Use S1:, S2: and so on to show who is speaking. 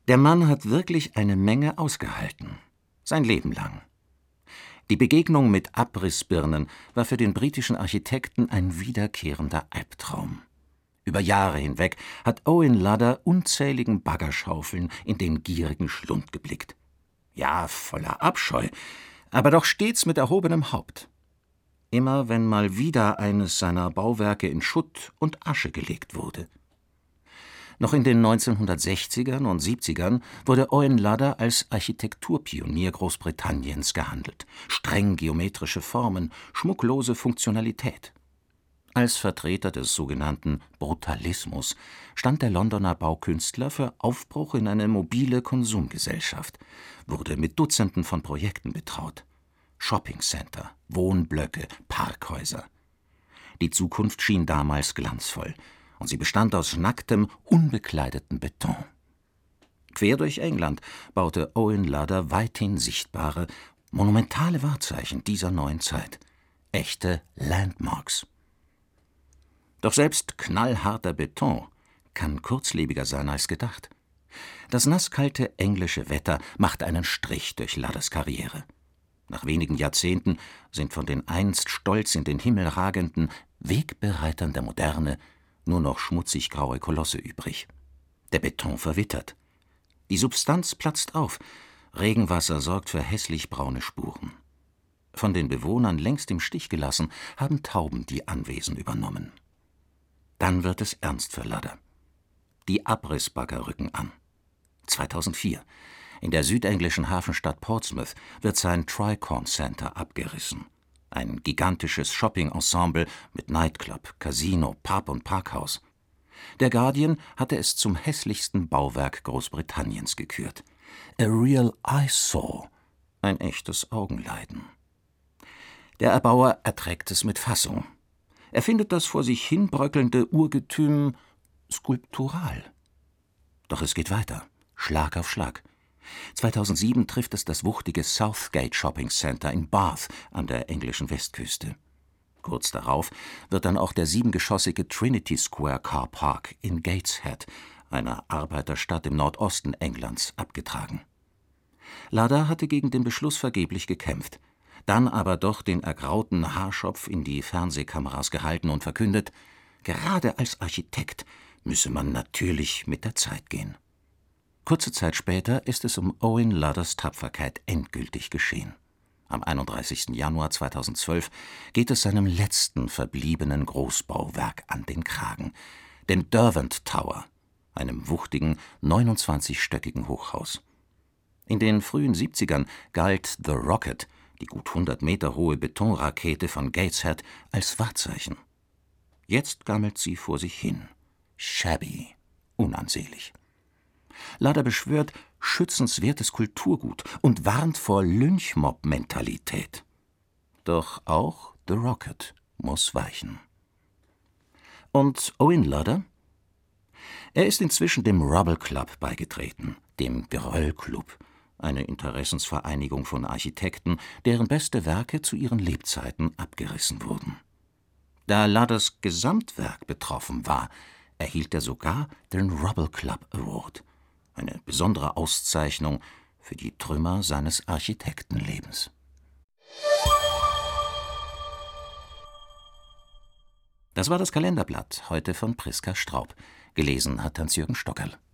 S1: Der Mann hat wirklich eine Menge ausgehalten. Sein Leben lang. Die Begegnung mit Abrissbirnen war für den britischen Architekten ein wiederkehrender Albtraum. Über Jahre hinweg hat Owen Ludder unzähligen Baggerschaufeln in den gierigen Schlund geblickt. Ja, voller Abscheu, aber doch stets mit erhobenem Haupt. Immer wenn mal wieder eines seiner Bauwerke in Schutt und Asche gelegt wurde. Noch in den 1960ern und 70ern wurde Owen Ludder als Architekturpionier Großbritanniens gehandelt. Streng geometrische Formen, schmucklose Funktionalität. Als Vertreter des sogenannten Brutalismus stand der Londoner Baukünstler für Aufbruch in eine mobile Konsumgesellschaft, wurde mit Dutzenden von Projekten betraut. Shoppingcenter, Wohnblöcke, Parkhäuser. Die Zukunft schien damals glanzvoll. Und sie bestand aus nacktem, unbekleidetem Beton. Quer durch England baute Owen Ludder weithin sichtbare, monumentale Wahrzeichen dieser neuen Zeit. Echte Landmarks. Doch selbst knallharter Beton kann kurzlebiger sein als gedacht. Das nasskalte englische Wetter macht einen Strich durch Ludders Karriere. Nach wenigen Jahrzehnten sind von den einst stolz in den Himmel ragenden Wegbereitern der Moderne nur noch schmutzig graue Kolosse übrig. Der Beton verwittert. Die Substanz platzt auf. Regenwasser sorgt für hässlich braune Spuren. Von den Bewohnern längst im Stich gelassen, haben Tauben die Anwesen übernommen. Dann wird es ernst für Ludder. Die Abrissbagger rücken an. 2004. In der südenglischen Hafenstadt Portsmouth wird sein Tricorn Center abgerissen. Ein gigantisches Shopping-Ensemble mit Nightclub, Casino, Pub und Parkhaus. Der Guardian hatte es zum hässlichsten Bauwerk Großbritanniens gekürt. A real eyesore, ein echtes Augenleiden. Der Erbauer erträgt es mit Fassung. Er findet das vor sich hin bröckelnde Urgetüm skulptural. Doch es geht weiter, Schlag auf Schlag. 2007 trifft es das wuchtige Southgate Shopping Center in Bath an der englischen Westküste. Kurz darauf wird dann auch der 7-geschossige Trinity Square Car Park in Gateshead, einer Arbeiterstadt im Nordosten Englands, abgetragen. Ludder hatte gegen den Beschluss vergeblich gekämpft, dann aber doch den ergrauten Haarschopf in die Fernsehkameras gehalten und verkündet, gerade als Architekt müsse man natürlich mit der Zeit gehen. Kurze Zeit später ist es um Owen Ludders Tapferkeit endgültig geschehen. Am 31. Januar 2012 geht es seinem letzten verbliebenen Großbauwerk an den Kragen, dem Derwent Tower, einem wuchtigen, 29-stöckigen Hochhaus. In den frühen 70ern galt The Rocket, die gut 100 Meter hohe Betonrakete von Gateshead, als Wahrzeichen. Jetzt gammelt sie vor sich hin, shabby, unansehlich. Ludder beschwört schützenswertes Kulturgut und warnt vor Lynchmob-Mentalität. Doch auch The Rocket muss weichen. Und Owen Ludder? Er ist inzwischen dem Rubble Club beigetreten, dem Geröllclub, eine Interessensvereinigung von Architekten, deren beste Werke zu ihren Lebzeiten abgerissen wurden. Da Ludders Gesamtwerk betroffen war, erhielt er sogar den Rubble Club Award, eine besondere Auszeichnung für die Trümmer seines Architektenlebens. Das war das Kalenderblatt, heute von Priska Straub. Gelesen hat Hans-Jürgen Stockerl.